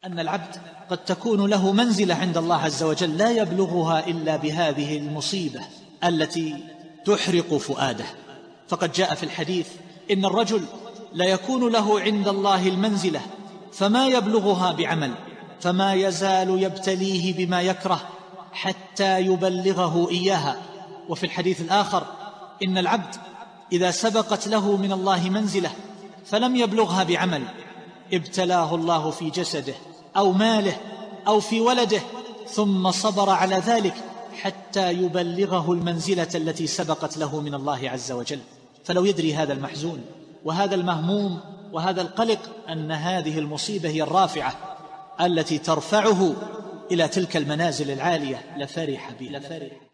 أن العبد قد تكون له منزلة عند الله عز وجل لا يبلغها إلا بهذه المصيبة التي تحرق فؤاده. فقد جاء في الحديث إن الرجل لا يكون له عند الله المنزلة فما يبلغها بعمل، فما يزال يبتليه بما يكره حتى يبلغه إياها. وفي الحديث الآخر إن العبد إذا سبقت له من الله منزلة فلم يبلغها بعمل ابتلاه الله في جسده أو ماله أو في ولده، ثم صبر على ذلك حتى يبلغه المنزلة التي سبقت له من الله عز وجل. فلو يدري هذا المحزون وهذا المهموم وهذا القلق أن هذه المصيبة هي الرافعة التي ترفعه إلى تلك المنازل العالية لفرح بها.